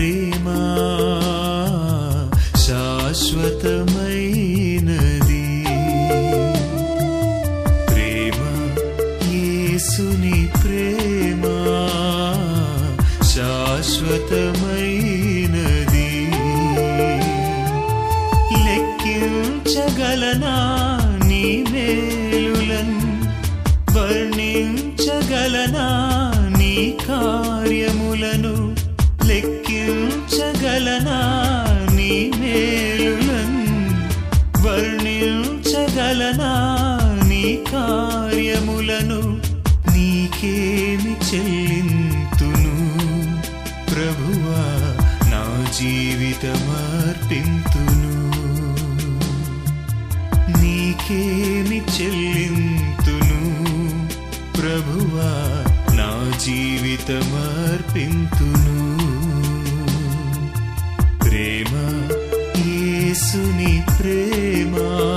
ప్రేమ శాశ్వతమైనది. ప్రేమ యేసుని ప్రేమ శాశ్వతమైనది. లెక్కించగలనా నీ మేలులన్, వర్ణించగలనా నీ కార్యములను, లెక్కించగలనా నీ మేలులన్, వర్ణించగలనా నీ కార్యములను. నీకేమి చెల్లింతును ప్రభువా, నా జీవితమర్పింతును. నీకేమి చెల్లింతును ప్రభువా, నా జీవితమర్పింతును. ప్రేమ యేసుని ప్రేమ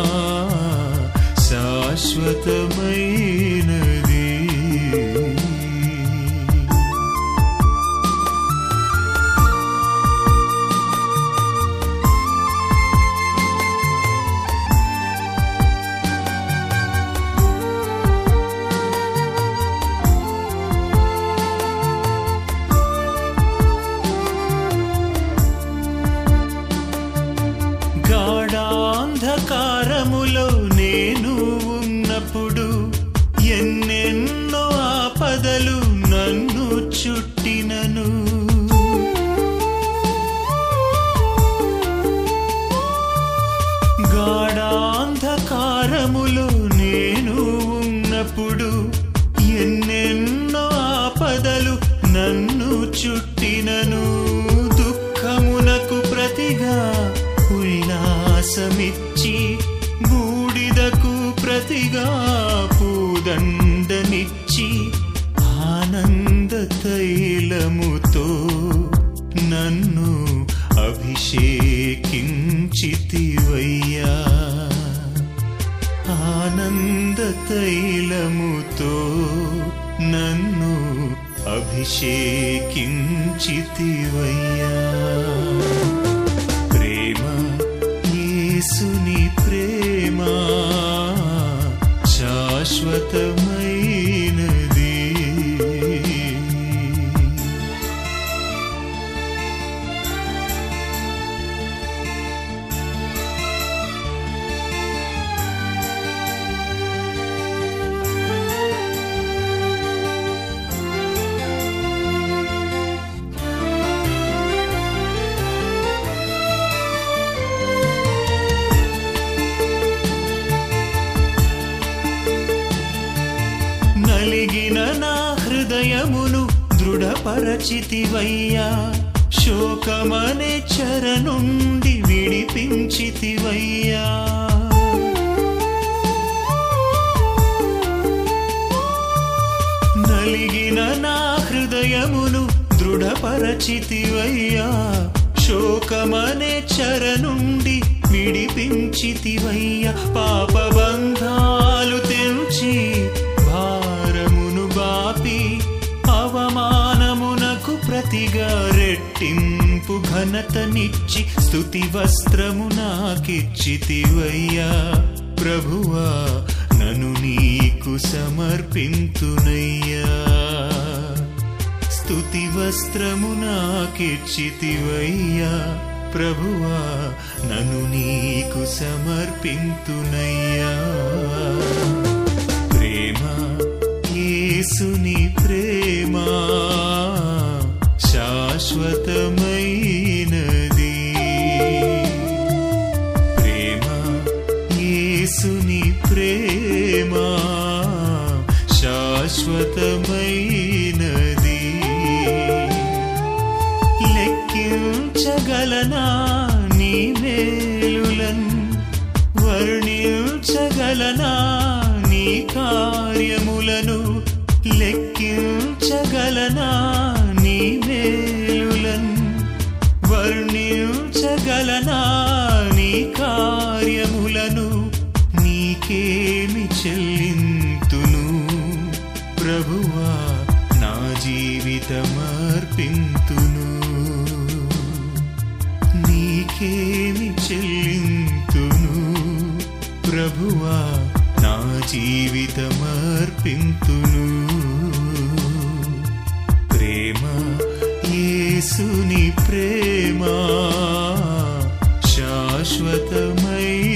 శాశ్వతమైనది. గాఢాంధకారములో నేను ఉన్నప్పుడు ఎన్నెన్నో ఆపదలు నన్ను చుట్టినను. గాఢాంధకారములో నేను ఉన్నప్పుడు ఎన్నెన్నో ఆపదలు నన్ను చుట్టినను. దుఃఖమునకు ప్రతిగా ఉల్లాసమిచ్చి, బూడిదకు ప్రతిగా పూదండనిచ్చి, ఆనంద తైలముతో నన్ను అభిషేకించితివయ్యా. ఆనంద తైలముతో నన్ను అభిషేకించితివయ్యా. ప్రేమ యేసుని ప్రేమ శాశ్వతమైనది. నలిగిన నా హృదయమును దృఢపరచితివయ్యా. శోకమనే చెర నుండి విడిపించితివయ్యా. నలిగిన నా హృదయమును దృఢపరచితివయ్యా. శోకమనే చెర నుండి విడిపించితివయ్యా. పాపబంధాలు తెంచి భారమును బాపి, అవమానమునకు ప్రతిగా రెట్టింపు ఘనతనిచ్చి, స్తుతి వస్త్రము నాకిచ్చితివయ్యా. ప్రభువా, నన్ను నీకు సమర్పింతునయ్యా. స్తుతి వస్త్రము నాకిచ్చితివయ్యా. ప్రభువా, నన్ను నీకు సమర్పింతునయ్యా. ప్రేమ యేసుని ప్రేమ శాశ్వతమైనది. ప్రేమ యేసుని ప్రేమ శాశ్వతమైనది. లెక్కించగలనా నీ మేలులన్, వర్ణించగలనా నీ కార్యములను, లెక్కించగలనా నీ మేలులన్, వర్ణించగలనా నీ కార్యములను. నీకేమి చెల్లింతును ప్రభువా, నా జీవితమర్పింతును. నీకేమి చెల్లింతును ప్రభువా నా జీవితమర్పింతును ప్రేమ యేసుని ప్రేమ శాశ్వతమై